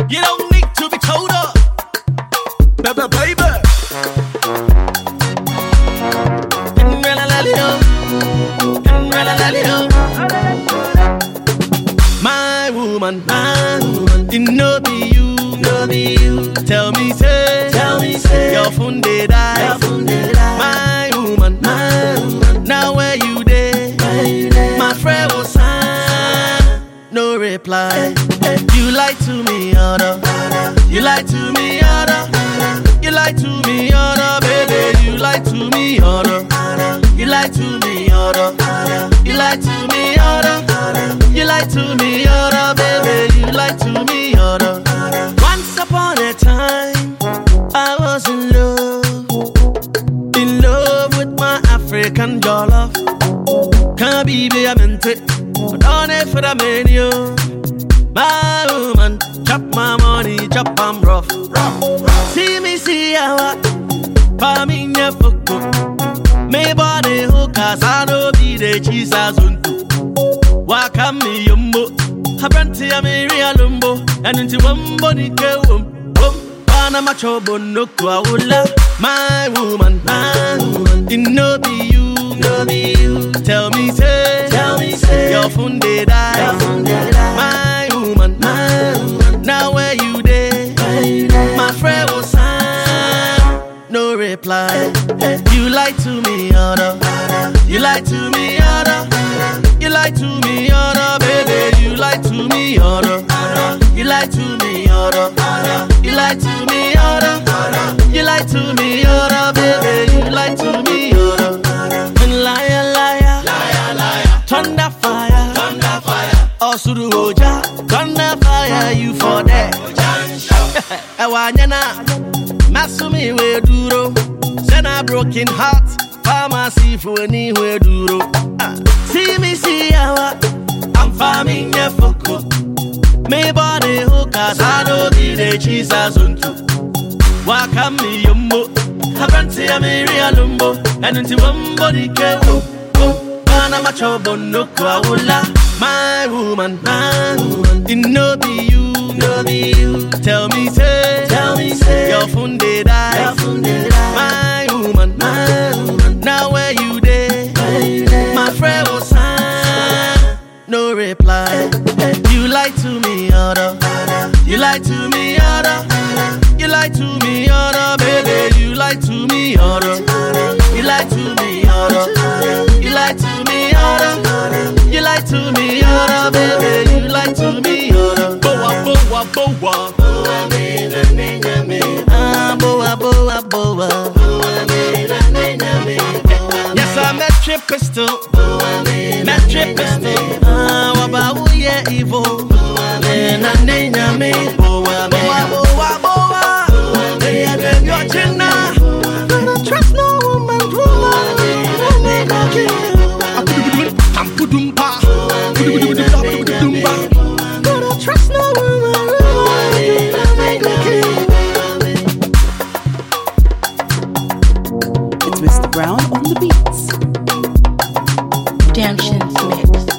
You don't need to be told up, baby, baby. My woman, it no be you, no be you. Tell me say, your phone they die. My woman, now where you dey? My friend was sign, no reply. You lie to me, other. You lie to me, other. You lie to me, other, baby. You lie to me, other. You lie to me, other. You lie to me, other. You lie to me, other, baby. You lie to me, other. Once upon a time, I was in love with my African jollof. Can't be I meant it, but on it for the menu. My woman, chop my money, chop I'm rough. See me see how I, pa me never cook. Me body hook, cause I know be the cheese as unto. Waka me yumbo, habranti a me real lumbo, and into one body go Pana macho bono kwa ula. My woman, it no be you, no be you. Tell me say, your phone they die. My woman, now where you dey? My friend was sign, no reply. You lie to me, other. You lie to me, other. You lie to me, other, baby. You lie to me, other. You lie to me, other. You lie to me, other. You lie to me, other, baby. You lie to me, other. And liar, liar, liar, liar. Thunder fire, thunder fire. Osuru oja, thunder fire. You for that? Ewanyana, masumi we duro. Sena broken heart. Pharmacy for anywhere duro. See me see how I'm farming your foko. Me body hook, cause I know be the cheese as unto. Waka me yumbo, habranti a me real lumbo, and into one body go. Pana macho bono kwa ula. My woman, it no be you, no be you. Tell me say, your phone they die. My woman, now where you dey? My friend was sign, no reply. You lie to me, other. You lie to me, other. You lie to me, other, baby. You lie to me, other. You lie to me, other. You lie to me, other. You lie to me, other, baby. You lie to me, other. Boa, boa, boa. Boa, boa, boa. Yes, I met your pistol. Met your pistol. Wabawu ye evil. Na nenya me. Boa, boa, boa, boa. They are them your chinna. Don't trust no woman, woman. Don't trust no woman, It's Mr. Brown on the beats. Redemption's mix.